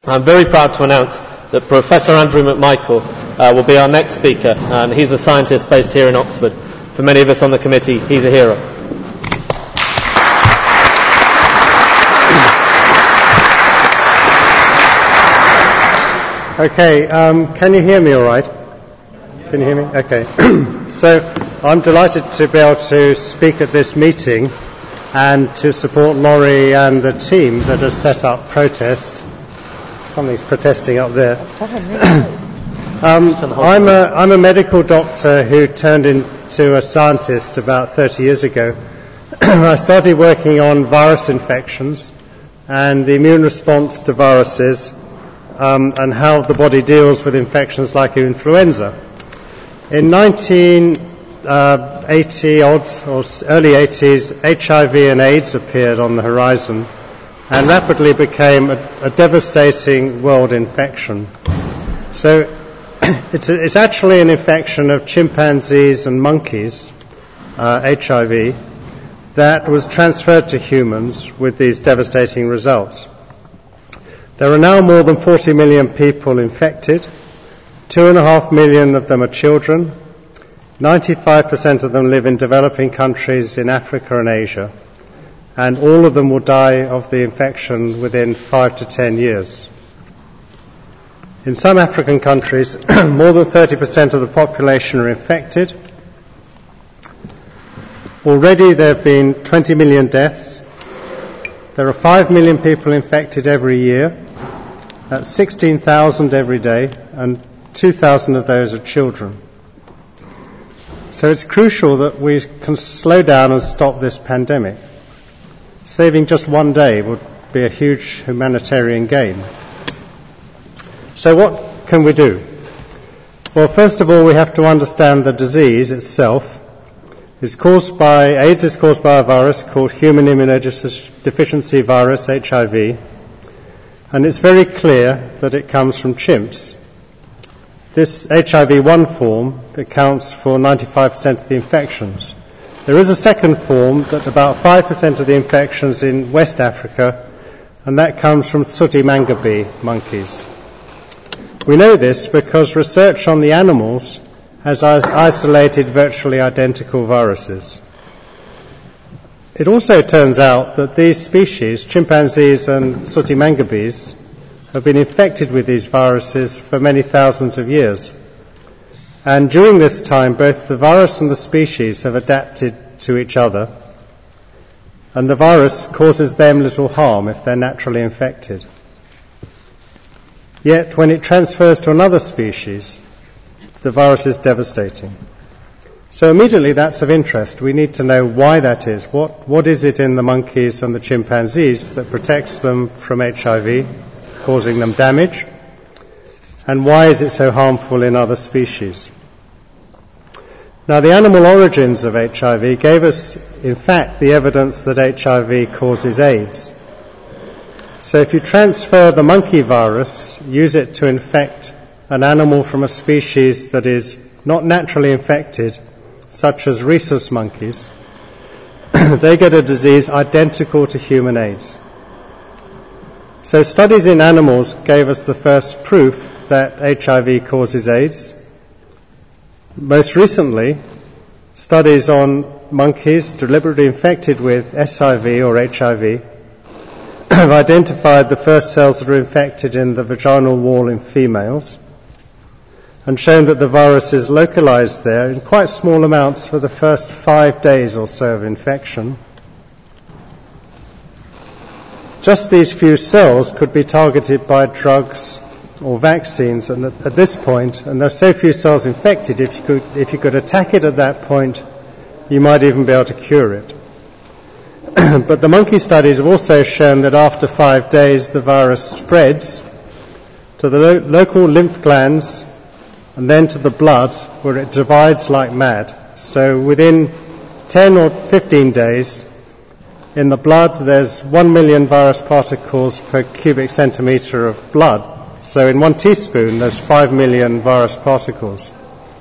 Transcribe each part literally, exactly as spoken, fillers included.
I'm very proud to announce that Professor Andrew McMichael uh, will be our next speaker, and he's a scientist based here in Oxford. For many of us on the committee, he's a hero. Okay, um, can you hear me all right? Can you hear me? Okay. So, I'm delighted to be able to speak at this meeting and to support Laurie and the team that has set up Protest. Something's protesting up there. um, I'm, a, I'm a medical doctor who turned into a scientist about thirty years ago. I started working on virus infections and the immune response to viruses um, and how the body deals with infections like influenza. In nineteen eighty odd or early eighties, H I V and AIDS appeared on the horizon and rapidly became a, a devastating world infection. So it's, a, it's actually an infection of chimpanzees and monkeys, uh, H I V, that was transferred to humans with these devastating results. There are now more than forty million people infected. Two and a half million of them are children. ninety-five percent of them live in developing countries in Africa and Asia. And all of them will die of the infection within five to ten years. In some African countries, more than thirty percent of the population are infected. Already there have been twenty million deaths. There are five million people infected every year. That's sixteen thousand every day, and two thousand of those are children. So it's crucial that we can slow down and stop this pandemic. Saving just one day would be a huge humanitarian gain. So what can we do? Well, first of all, we have to understand the disease itself. It's caused by, AIDS is caused by a virus called human immunodeficiency virus, H I V. And it's very clear that it comes from chimps. This H I V one form accounts for ninety-five percent of the infections. There is a second form that about five percent of the infections in West Africa, and that comes from sooty mangabe monkeys. We know this because research on the animals has isolated virtually identical viruses. It also turns out that these species, chimpanzees and sooty mangabes, have been infected with these viruses for many thousands of years. And during this time, both the virus and the species have adapted to each other, and the virus causes them little harm if they're naturally infected. Yet, when it transfers to another species, the virus is devastating. So immediately that's of interest. We need to know why that is. What, what is it in the monkeys and the chimpanzees that protects them from H I V, causing them damage? And why is it so harmful in other species? Now, the animal origins of H I V gave us, in fact, the evidence that H I V causes AIDS. So if you transfer the monkey virus, use it to infect an animal from a species that is not naturally infected, such as rhesus monkeys, they get a disease identical to human AIDS. So studies in animals gave us the first proof that H I V causes AIDS. Most recently, studies on monkeys deliberately infected with S I V or H I V have identified the first cells that are infected in the vaginal wall in females and shown that the virus is localized there in quite small amounts for the first five days or so of infection. Just these few cells could be targeted by drugs or vaccines, and at, at this point, and there's so few cells infected, if you could, if you could attack it at that point, you might even be able to cure it. But the monkey studies have also shown that after five days, the virus spreads to the lo- local lymph glands and then to the blood, where it divides like mad. So within ten or fifteen days, in the blood, there's one million virus particles per cubic centimetre of blood. So in one teaspoon, there's five million virus particles.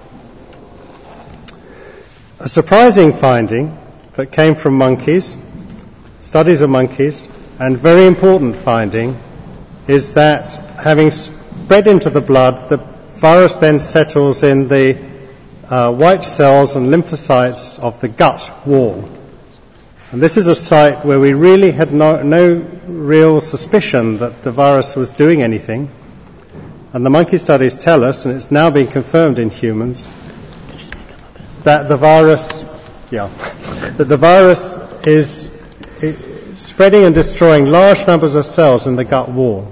A surprising finding that came from monkeys, studies of monkeys, and very important finding, is that having spread into the blood, the virus then settles in the uh, white cells and lymphocytes of the gut wall. And this is a site where we really had no, no real suspicion that the virus was doing anything. And the monkey studies tell us, and it's now been confirmed in humans, that the virus, yeah, that the virus is spreading and destroying large numbers of cells in the gut wall.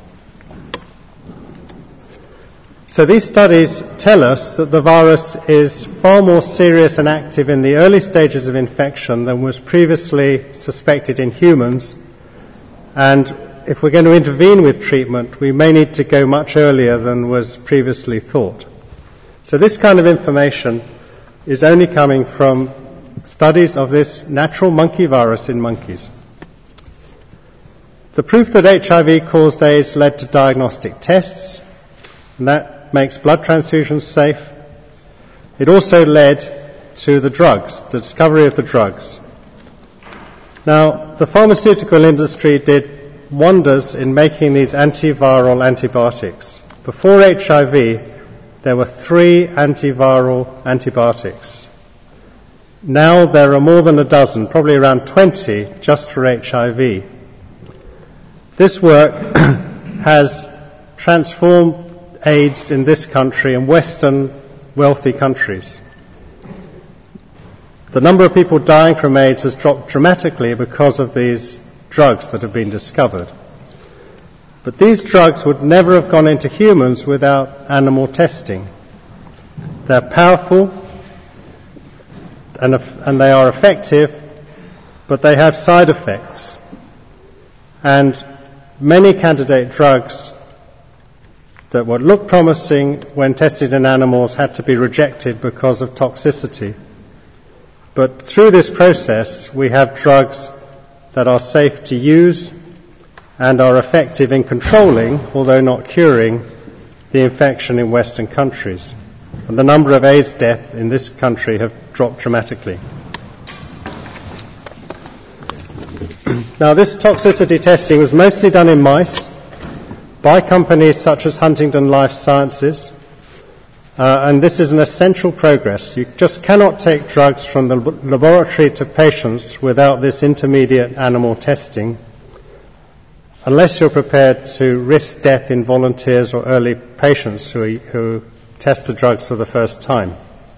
So these studies tell us that the virus is far more serious and active in the early stages of infection than was previously suspected in humans. And if we're going to intervene with treatment, we may need to go much earlier than was previously thought. So this kind of information is only coming from studies of this natural monkey virus in monkeys. The proof that H I V caused AIDS led to diagnostic tests, and that makes blood transfusions safe. It also led to the drugs, the discovery of the drugs. Now, the pharmaceutical industry did wonders in making these antiviral antibiotics. Before H I V, there were three antiviral antibiotics. Now there are more than a dozen, probably around twenty, just for H I V. This work has transformed AIDS in this country and Western wealthy countries. The number of people dying from AIDS has dropped dramatically because of these drugs that have been discovered. But these drugs would never have gone into humans without animal testing. They're powerful and, and they are effective, but they have side effects. And many candidate drugs that would look promising when tested in animals had to be rejected because of toxicity. But through this process, we have drugs that are safe to use and are effective in controlling, although not curing, the infection in Western countries. And the number of AIDS deaths in this country have dropped dramatically. Now, this toxicity testing was mostly done in mice by companies such as Huntington Life Sciences, uh, and this is an essential progress. You just cannot take drugs from the laboratory to patients without this intermediate animal testing, unless you're prepared to risk death in volunteers or early patients who, who test the drugs for the first time.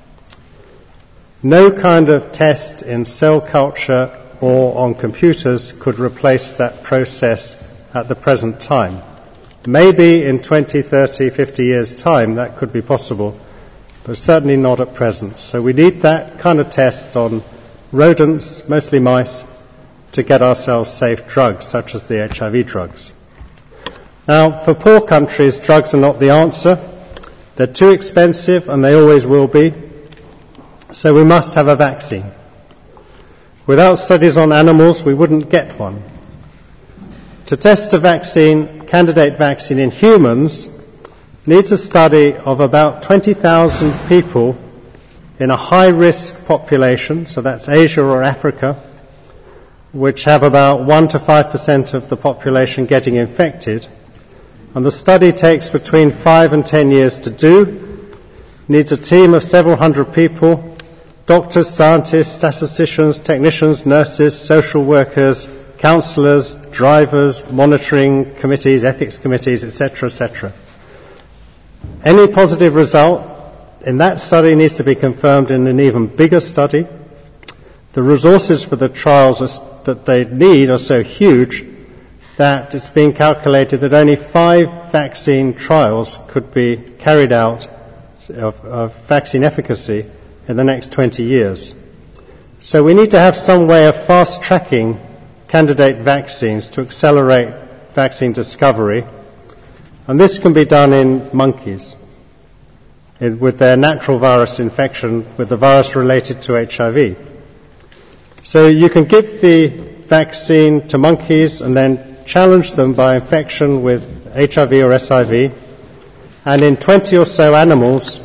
No kind of test in cell culture or on computers could replace that process at the present time. Maybe in twenty, thirty, fifty years' time that could be possible, but certainly not at present. So we need that kind of test on rodents, mostly mice, to get ourselves safe drugs, such as the H I V drugs. Now, for poor countries, drugs are not the answer. They're too expensive, and they always will be. So we must have a vaccine. Without studies on animals, we wouldn't get one. To test a vaccine, candidate vaccine in humans, needs a study of about twenty thousand people in a high-risk population, so that's Asia or Africa, which have about one to five percent of the population getting infected. And the study takes between five and ten years to do, needs a team of several hundred people, doctors, scientists, statisticians, technicians, nurses, social workers, counsellors, drivers, monitoring committees, ethics committees, et cetera, et cetera. Any positive result in that study needs to be confirmed in an even bigger study. The resources for the trials are, that they need are so huge that it's being calculated that only five vaccine trials could be carried out of, of vaccine efficacy in the next twenty years. So we need to have some way of fast-tracking candidate vaccines to accelerate vaccine discovery, and this can be done in monkeys with their natural virus infection with the virus related to H I V. So you can give the vaccine to monkeys and then challenge them by infection with H I V or S I V, and in twenty or so animals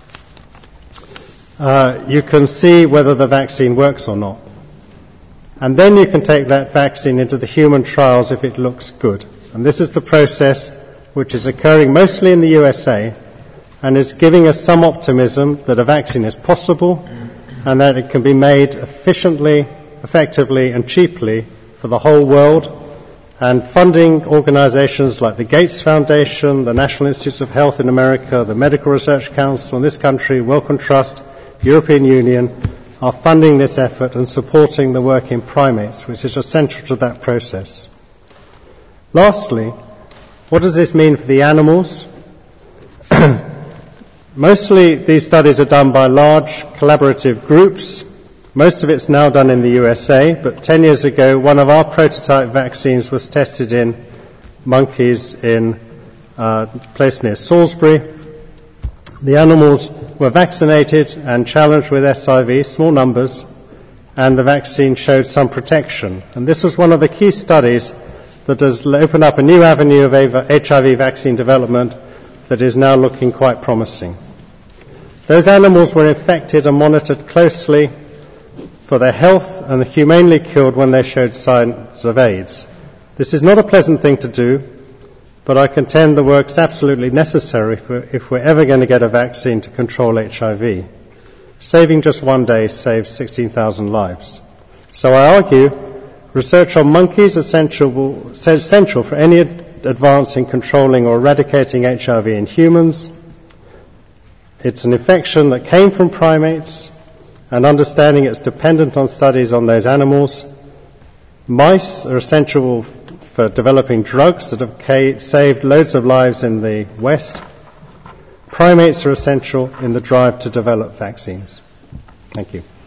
uh, you can see whether the vaccine works or not. And then you can take that vaccine into the human trials if it looks good. And this is the process which is occurring mostly in the U S A and is giving us some optimism that a vaccine is possible and that it can be made efficiently, effectively and cheaply for the whole world, and funding organizations like the Gates Foundation, the National Institutes of Health in America, the Medical Research Council in this country, Wellcome Trust, the European Union, are funding this effort and supporting the work in primates, which is essential to that process. Lastly, what does this mean for the animals? Mostly these studies are done by large collaborative groups. Most of it's now done in the U S A, but ten years ago one of our prototype vaccines was tested in monkeys in a place near Salisbury. The animals were vaccinated and challenged with S I V, small numbers, and the vaccine showed some protection. And this was one of the key studies that has opened up a new avenue of H I V vaccine development that is now looking quite promising. Those animals were infected and monitored closely for their health and humanely killed when they showed signs of AIDS. This is not a pleasant thing to do, but I contend the work's absolutely necessary for, if we're ever going to get a vaccine to control H I V. Saving just one day saves sixteen thousand lives. So I argue research on monkeys is essential, essential for any advance in controlling or eradicating H I V in humans. It's an infection that came from primates, and understanding it's dependent on studies on those animals. Mice are essential for developing drugs that have saved loads of lives in the West. Primates are essential in the drive to develop vaccines. Thank you.